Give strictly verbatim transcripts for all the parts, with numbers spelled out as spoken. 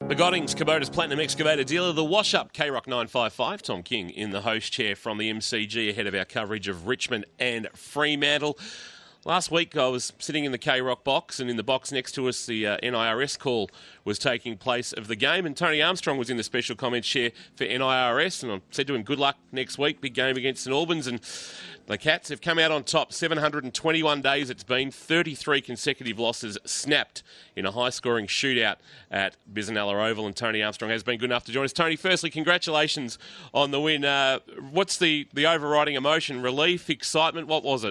The Goddings Kubota's Platinum Excavator dealer, the Wash Up, K Rock nine five five. Tom King in the host chair from the M C G ahead of our coverage of Richmond and Fremantle. Last week I was sitting in the K Rock box, and in the box next to us the uh, N I R S call was taking place of the game, and Tony Armstrong was in the special comments chair for N I R S, and I said to him, good luck next week, big game against St Albans. And the Cats have come out on top. seven hundred twenty-one days it's been, thirty-three consecutive losses snapped in a high-scoring shootout at Bisanella Oval, and Tony Armstrong has been good enough to join us. Tony, firstly, congratulations on the win. Uh, what's the, the overriding emotion? Relief, excitement, what was it?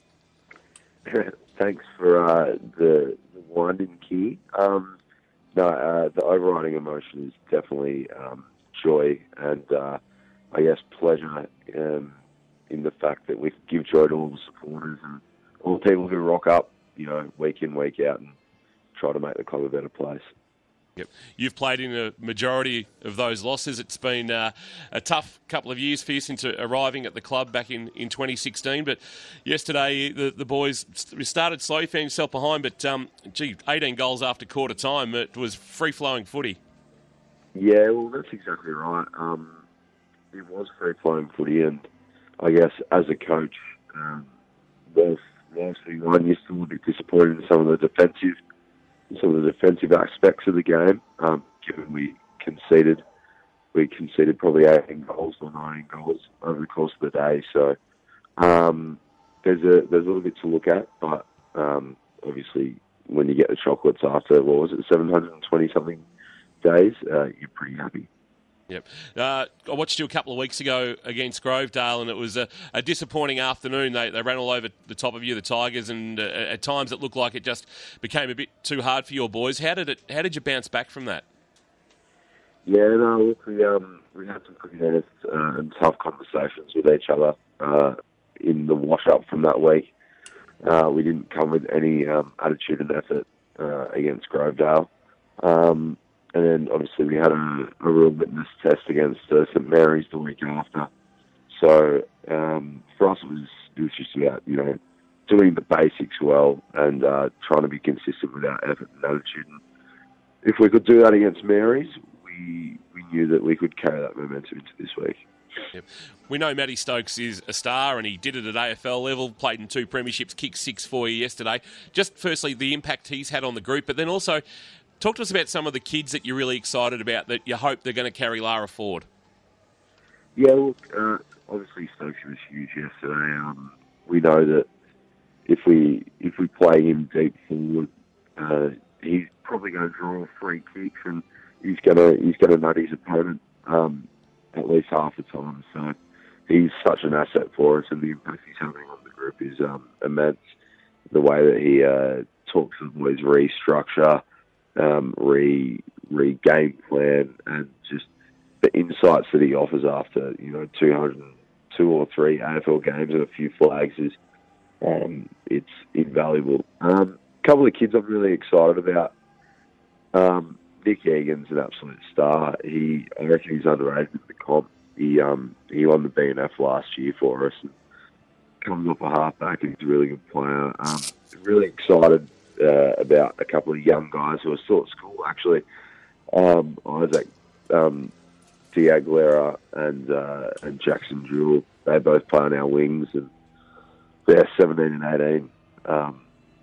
Thanks for uh, the, the winding key. Um, no, uh, the overriding emotion is definitely um, joy and, uh, I guess, pleasure um, in the fact that we give joy to all the supporters and all the people who rock up, you know, week in, week out and try to make the club a better place. Yep. You've played in a majority of those losses. It's been uh, a tough couple of years for you since arriving at the club back in, in twenty sixteen. But yesterday, the, the boys started slow, you found yourself behind, but, um, gee, eighteen goals after quarter time. It was free-flowing footy. Yeah, well, that's exactly right. Um, it was free-flowing footy, and I guess as a coach, um, whilst, whilst we won, you're still a bit disappointed in some of the defensive some of the defensive aspects of the game, um, given we conceded, we conceded probably eighteen goals or nineteen goals over the course of the day. So um, there's a there's a little bit to look at, but um, obviously when you get the chocolates after, what was it, seven hundred twenty something days, uh, you're pretty happy. Yep. Uh, I watched you a couple of weeks ago against Grovedale, and it was a, a disappointing afternoon. They they ran all over the top of you, the Tigers, and uh, at times it looked like it just became a bit too hard for your boys. How did it? How did you bounce back from that? Yeah, no, look, we um we had some pretty honest uh, and tough conversations with each other uh, in the wash up from that week. Uh, we didn't come with any um, attitude and effort uh, against Grovedale. Um, And then obviously we had a, a real litmus test against uh, St Mary's the week after. So um, for us it was, it was just about, you know, doing the basics well and uh, trying to be consistent with our effort and attitude. And if we could do that against Mary's, we we knew that we could carry that momentum into this week. Yep. We know Matty Stokes is a star, and he did it at A F L level, played in two premierships, kicked six for you yesterday. Just firstly, the impact he's had on the group, but then also talk to us about some of the kids that you're really excited about that you hope they're going to carry Lara forward. Yeah, look, uh, obviously Stokes was huge yesterday. Um, we know that if we if we play him deep forward, uh, he's probably going to draw free kicks and he's going to he's going to nut his opponent um, at least half the time. So he's such an asset for us, and the impact he's having on the group is um, immense. The way that he uh, talks to the boys, restructure. Um, re re game plan and just the insights that he offers after you know two hundred two or three A F L games and a few flags is um, it's invaluable. A um, couple of kids I'm really excited about. Um, Nick Egan's an absolute star. He I reckon he's underrated in the comp. He um, he won the B N F last year for us and comes off a halfback. He's a really good player. Um, really excited. Uh, about a couple of young guys who are still at school, actually. Um, Isaac um, D'Aguilera and uh, and Jackson Jewell. They both play on our wings, and they're seventeen and eighteen, um,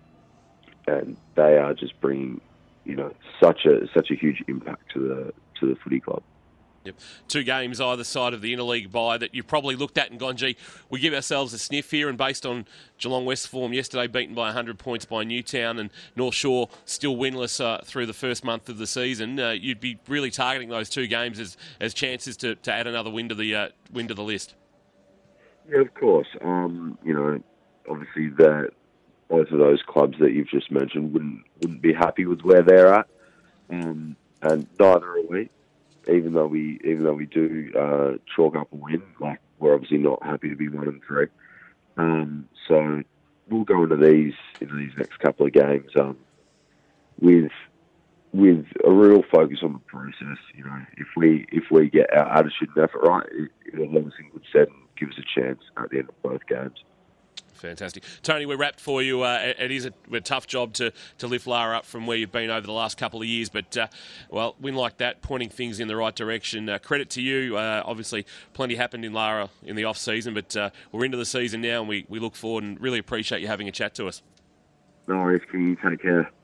and they are just bringing, you know, such a such a huge impact to the to the footy club. Yep. Two games either side of the interleague bye that you've probably looked at and gone, gee, we give ourselves a sniff here, and based on Geelong West form yesterday, beaten by one hundred points by Newtown, and North Shore still winless uh, through the first month of the season, uh, you'd be really targeting those two games as, as chances to, to add another win to the uh, win to the list. Yeah, of course. Um, you know, obviously the both of those clubs that you've just mentioned wouldn't wouldn't be happy with where they're at, um, and neither are we. Even though we, even though we do uh, chalk up a win, like we're obviously not happy to be one and three. Um, so we'll go into these into these next couple of games um, with with a real focus on the process. You know, if we if we get our attitude and effort right, it, it'll have us in good stead and give us a chance at the end of both games. Fantastic. Tony, we're wrapped for you. Uh, it, it is a, a tough job to, to lift Lara up from where you've been over the last couple of years, but, uh, well, win like that, pointing things in the right direction. Uh, credit to you. Uh, obviously, plenty happened in Lara in the off-season, but uh, we're into the season now, and we, we look forward and really appreciate you having a chat to us. No worries, can you take care?